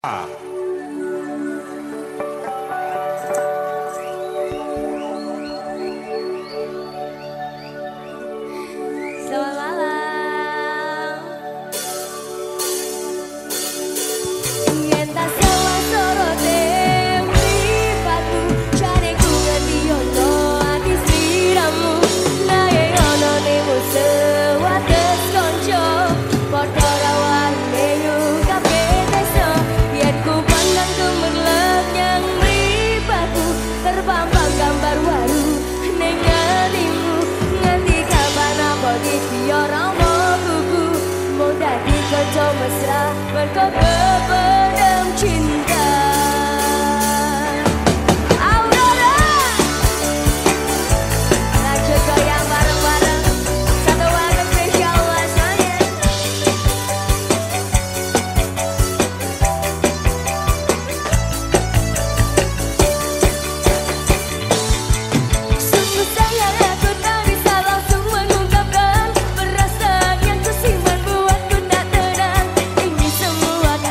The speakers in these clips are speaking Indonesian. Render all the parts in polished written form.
Selamat malam. Yen tak salah sorote mripatmu, jane ku ngerti ono ati sliramu. Nae ono nemu sewates konco, padha rawane nyukape teso. Yen ku pandang gemerlap nyang mripatmu, terpampang gambar waru ning atimu. Nganti kapan apa iki ora kuku, mau dadi kanca mesra mergo kependem cinta. Aurora, lanjut goyang bareng-bareng, satu lagu spesial buat semuanya. Sungguh sayang aku tak bisa langsung mengungkapkan perasaan yang ku simpan buatku tak tenang. Ini semua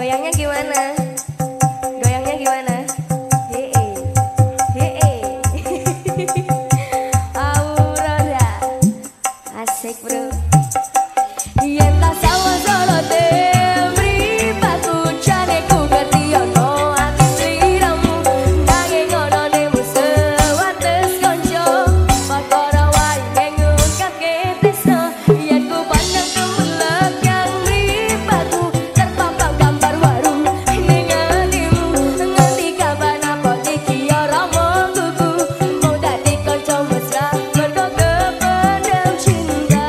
Goyangnya gimana? Goyangnya gimana? Hee, hee. Aurora, asik bro. Yen tak sawah solo mripatku jane ku ngerti ono ati sliramu nanging ono nemu sewates konco perkara wae ngungkapke tresno yen ku pandang kemelek yang mripatku terpampang gambar warung ning atimu nganti kapan apa iki ya ramo kuku mau dadi kanca mesra mergo kependem cinta.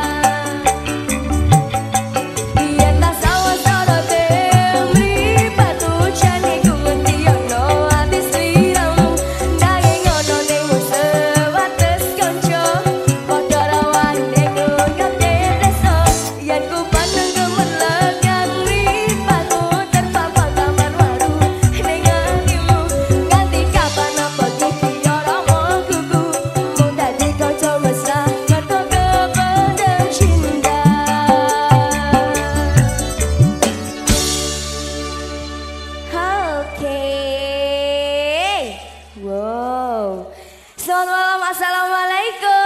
Wow. Selamat malam, assalamualaikum.